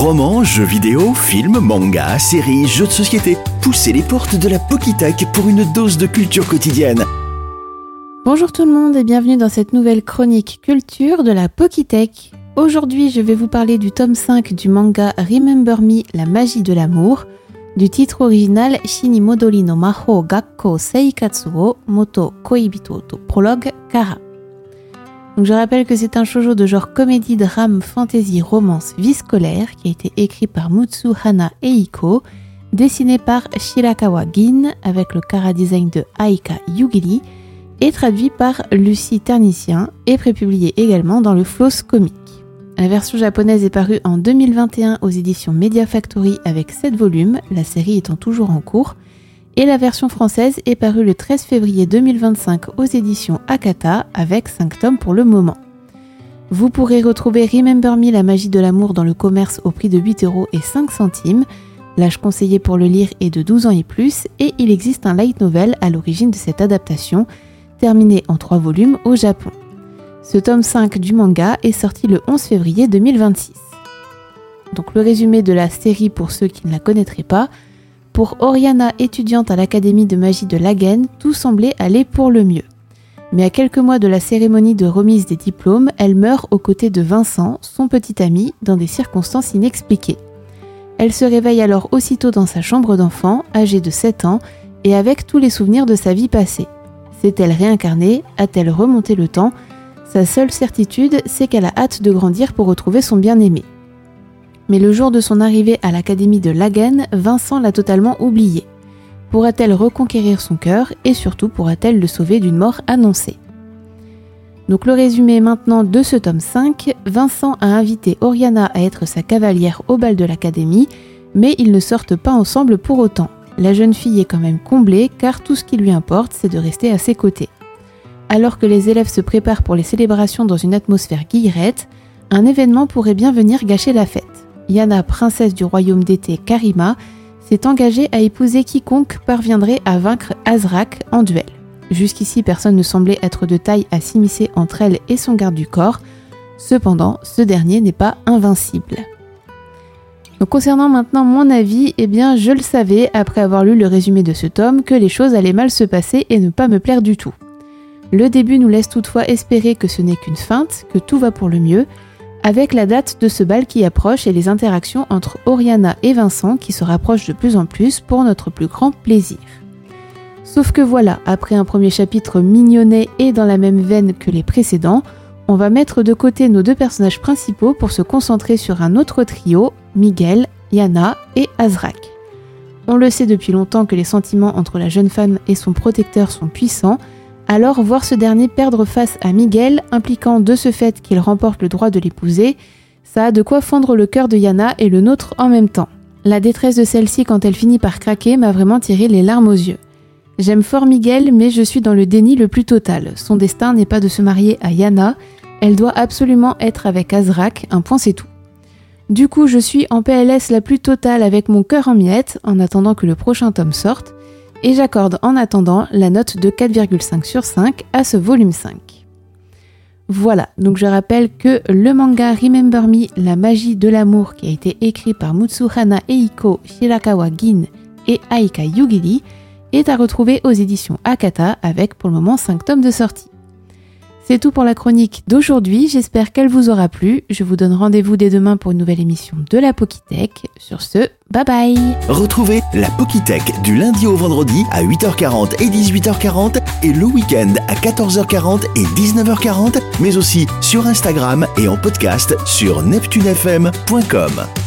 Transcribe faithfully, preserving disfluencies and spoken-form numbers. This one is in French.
Romans, jeux vidéo, films, mangas, séries, jeux de société. Poussez les portes de la Pokitech pour une dose de culture quotidienne. Bonjour tout le monde et bienvenue dans cette nouvelle chronique culture de la Pokitech. Aujourd'hui, je vais vous parler du tome cinq du manga Remember Me, la magie de l'amour, du titre original Shini Modori no Mahou Gakkou Seikatsu wo Moto Koibito to Prologue Kara. Donc je rappelle que c'est un shoujo de genre comédie, drame, fantasy, romance, vie scolaire qui a été écrit par Mutsuhana Eiko, dessiné par Shirakawa Gin avec le chara-design de Aika Yugiri et traduit par Lucie Ternicien et prépublié également dans le Floss Comic. La version japonaise est parue en deux mille vingt et un aux éditions Media Factory avec sept volumes, la série étant toujours en cours, et la version française est parue le treize février deux mille vingt-cinq aux éditions Akata avec cinq tomes pour le moment. Vous pourrez retrouver Remember Me, la magie de l'amour dans le commerce au prix de huit euros et cinq centimes. L'âge conseillé pour le lire est de douze ans et plus et il existe un light novel à l'origine de cette adaptation, terminé en trois volumes au Japon. Ce tome cinq du manga est sorti le onze février deux mille vingt-six. Donc le résumé de la série pour ceux qui ne la connaîtraient pas. Pour Oriana, étudiante à l'Académie de magie de Lagen, tout semblait aller pour le mieux. Mais à quelques mois de la cérémonie de remise des diplômes, elle meurt aux côtés de Vincent, son petit ami, dans des circonstances inexpliquées. Elle se réveille alors aussitôt dans sa chambre d'enfant, âgée de sept ans, et avec tous les souvenirs de sa vie passée. S'est-elle réincarnée? A-t-elle remonté le temps? Sa seule certitude, c'est qu'elle a hâte de grandir pour retrouver son bien-aimé. Mais le jour de son arrivée à l'Académie de Lagen, Vincent l'a totalement oublié. Pourra-t-elle reconquérir son cœur et surtout pourra-t-elle le sauver d'une mort annoncée? Donc le résumé maintenant de ce tome cinq, Vincent a invité Oriana à être sa cavalière au bal de l'Académie, mais ils ne sortent pas ensemble pour autant. La jeune fille est quand même comblée car tout ce qui lui importe c'est de rester à ses côtés. Alors que les élèves se préparent pour les célébrations dans une atmosphère guillerette, un événement pourrait bien venir gâcher la fête. Yana, princesse du royaume d'été Karima, s'est engagée à épouser quiconque parviendrait à vaincre Azrak en duel. Jusqu'ici, personne ne semblait être de taille à s'immiscer entre elle et son garde du corps. Cependant, ce dernier n'est pas invincible. Donc, concernant maintenant mon avis, eh bien, je le savais, après avoir lu le résumé de ce tome, que les choses allaient mal se passer et ne pas me plaire du tout. Le début nous laisse toutefois espérer que ce n'est qu'une feinte, que tout va pour le mieux, avec la date de ce bal qui approche et les interactions entre Oriana et Vincent qui se rapprochent de plus en plus pour notre plus grand plaisir. Sauf que voilà, après un premier chapitre mignonnet et dans la même veine que les précédents, on va mettre de côté nos deux personnages principaux pour se concentrer sur un autre trio, Miguel, Yana et Azrak. On le sait depuis longtemps que les sentiments entre la jeune femme et son protecteur sont puissants, alors voir ce dernier perdre face à Miguel, impliquant de ce fait qu'il remporte le droit de l'épouser, ça a de quoi fendre le cœur de Yana et le nôtre en même temps. La détresse de celle-ci quand elle finit par craquer m'a vraiment tiré les larmes aux yeux. J'aime fort Miguel, mais je suis dans le déni le plus total. Son destin n'est pas de se marier à Yana, elle doit absolument être avec Azrak, un point c'est tout. Du coup, je suis en P L S la plus totale avec mon cœur en miettes, en attendant que le prochain tome sorte, et j'accorde en attendant la note de quatre virgule cinq sur cinq à ce volume cinq. Voilà, donc je rappelle que le manga Remember Me, la magie de l'amour qui a été écrit par Mutsuhana Eiko, Shirakawa Gin et Aika Yugiri est à retrouver aux éditions Akata avec pour le moment cinq tomes de sortie. C'est tout pour la chronique d'aujourd'hui, j'espère qu'elle vous aura plu. Je vous donne rendez-vous dès demain pour une nouvelle émission de la Pokitech. Sur ce, bye bye. Retrouvez la Pokitech du lundi au vendredi à huit heures quarante et dix-huit heures quarante et le week-end à quatorze heures quarante et dix-neuf heures quarante, mais aussi sur Instagram et en podcast sur neptune f m point com.